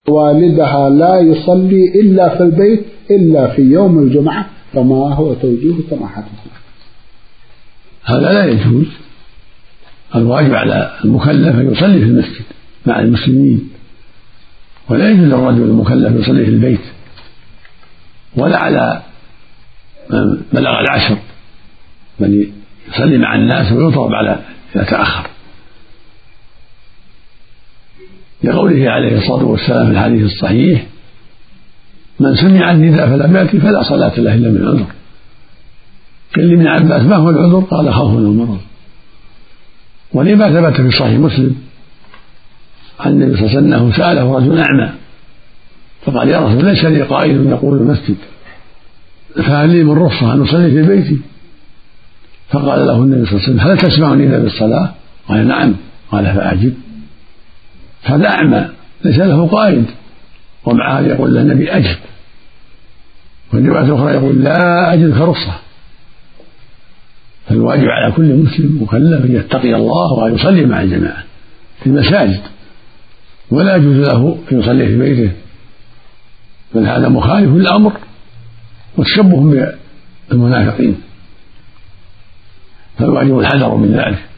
والدها لا يصلي إلا في البيت إلا في يوم الجمعة، فما هو توجيه سماحتكم؟ هذا لا يجوز. الواجب على المكلف أن يصلي في المسجد مع المسلمين، ولا يجوز الرجل المكلف يصلي في البيت، ولا على من بلغ العشر بل يصلي مع الناس ويضرب على إذا تأخر، لقوله عليه الصلاة والسلام في الحديث الصحيح: من سمع النداء فلم يأتي فلا صلاة له إلا من عذر. قيل لابن عباس: ما هو العذر؟ قال: خوف أو مرض. ولما ثبت في صحيح مسلم عن النبي صلى الله عليه وسلم أنه سأله رجل أعمى فقال: يا رسول، ليس لي قائد يقول المسجد، فهل لي من رخصة أن أصلي في بيتي؟ فقال له النبي صلى الله عليه وسلم: هل تسمع النداء بالصلاة؟ قال: نعم. قال: فأجب. هذا أعمى ليس له قائد، ومع هذا يقول له النبي: أجب. وفي رواية أخرى يقول: لا أجدك رخصة. فالواجب على كل مسلم مكلف أن يتقي الله وأن يصلي مع الجماعة في المساجد، ولا يجوز له أن يصلي في بيته، بل هذا مخالف للأمر وتشبه بالمنافقين، فالواجب الحذر من ذلك.